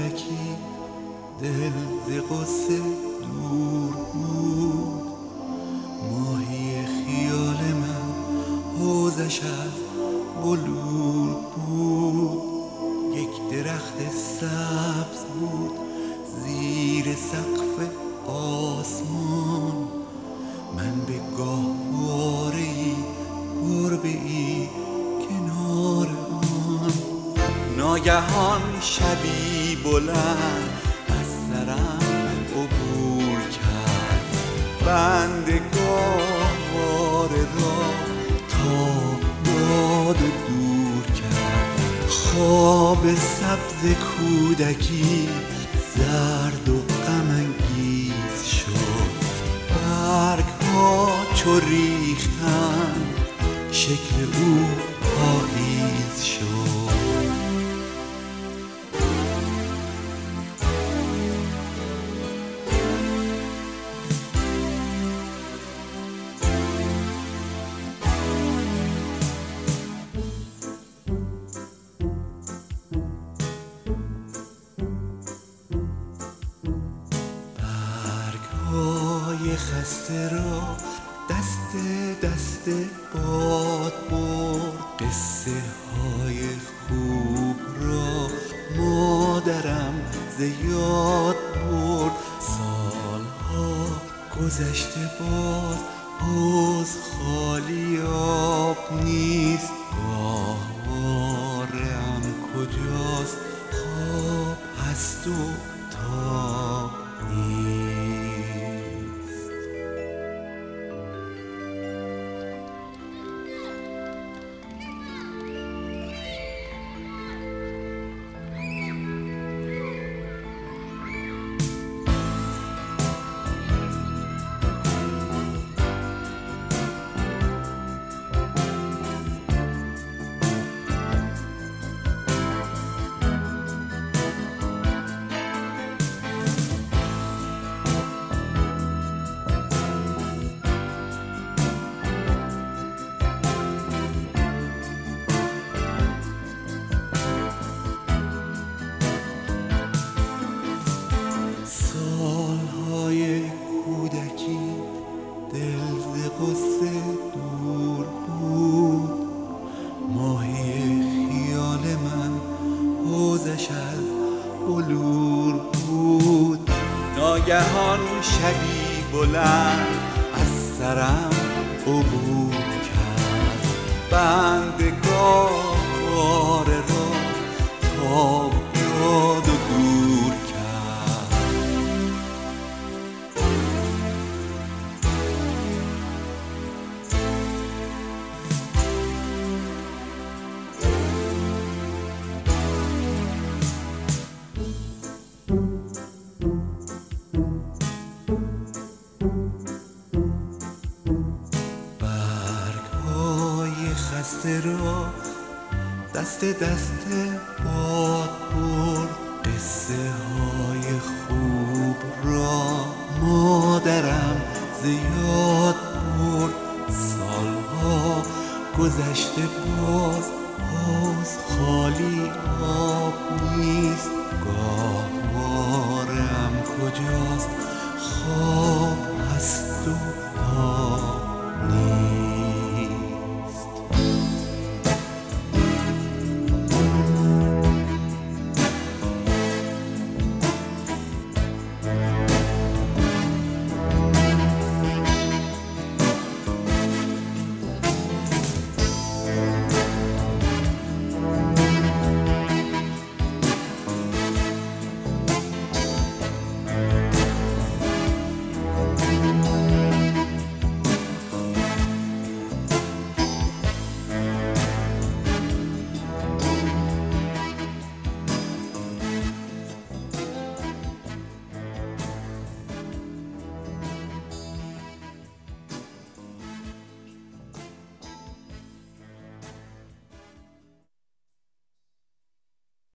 کودکی دل ز غصه دور بود، ماهی خیال من حوضش از بلور بود. یک درخت سبز بود زیر سقف آسمان، من به گاهواره‌ای گربه‌ای کنار آن. ناگهان شبی بلند از سرم عبور کرد، بند گاهواره را تاب داد و دور کرد. خواب سبز کودکی زرد و غم انگیز شد، برگ ها چو ریختن شکل او پاییز شد. برگ‌های خسته را دست دست باد برد، قصه های خوب را مادرم ز یاد برد. سالها گذشته باز حوض خالی آب نیست، گاهواره‌ام کجاست خواب هست و تاب نیست. سالهای کودکی دل ز غصه دور بود، ماهی خیال من حوضش از بلور بود. ناگهان شبی بلند از سرم عبور کرد، بند گاهواره را تاب داد و دور کرد. خسته را دست دست باد برد، قصه های خوب را مادرم ز یاد برد. سالها گذشته باز حوض خالی آب نیست، گاهواره‌ام کجاست